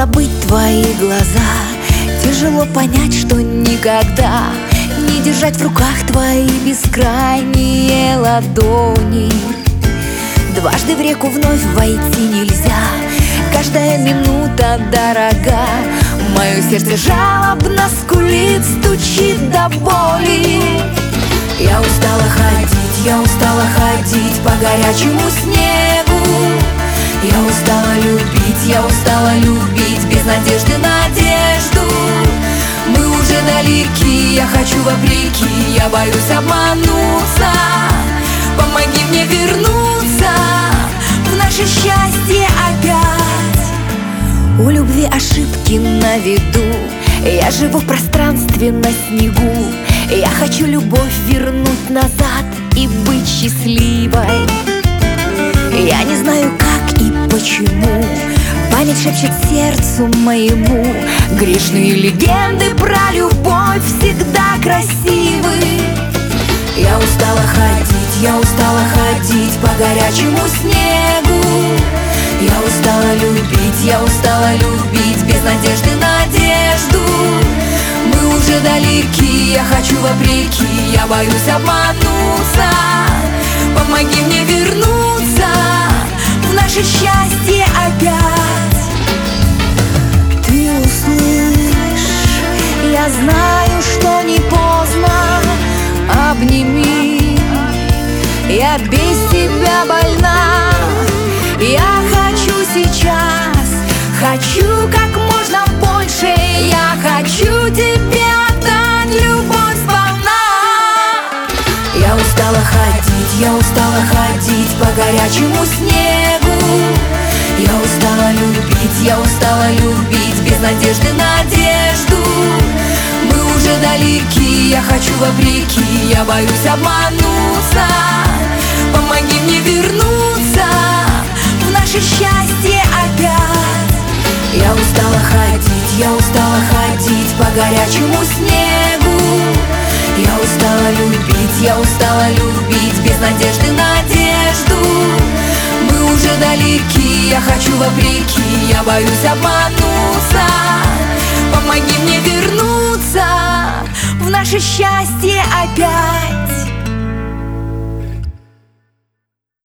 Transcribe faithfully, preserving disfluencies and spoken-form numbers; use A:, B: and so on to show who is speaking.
A: забыть твои глаза, тяжело понять, что никогда не держать в руках твои бескрайние ладони. Дважды в реку вновь войти нельзя, каждая минута дорога. Мое сердце жалобно скулит, стучит до боли. Я устала ходить, я устала ходить по горячему снегу. Я устала любить, я устала любить без надежды надежду. Мы уже далеки, я хочу вопреки, я боюсь обмануться. Помоги мне вернуться в наше счастье опять. У любви ошибки на виду, я живу в пространстве на снегу. Я хочу любовь вернуть назад и быть счастливой. Я не знаю, как и почему, память шепчет сердцу моему. Грешные легенды про любовь всегда красивы. Я устала ходить, я устала ходить по горячему снегу. Я устала любить, я устала любить без надежды надежду. Мы уже далеки, я хочу вопреки, я боюсь обмануться. Помоги мне вернуться в наше счастье опять. Ты услышь, я знаю, что не поздно. Обними, я без тебя больна. Я хочу сейчас, хочу как можно больше. Я хочу тебе отдать любовь сполна. Я устала ходить, я устала ходить по горячему снегу. Я устала любить, я устала любить без надежды надежду. Мы уже далеки, я хочу вопреки, я боюсь обмануться. Помоги мне вернуться в наше счастье опять. Я устала ходить, я устала ходить по горячему снегу. Я устала любить, я устала любить без надежды надежду. Мы уже далеки, я хочу вопреки, я боюсь обмануться. Помоги мне вернуться в наше счастье опять.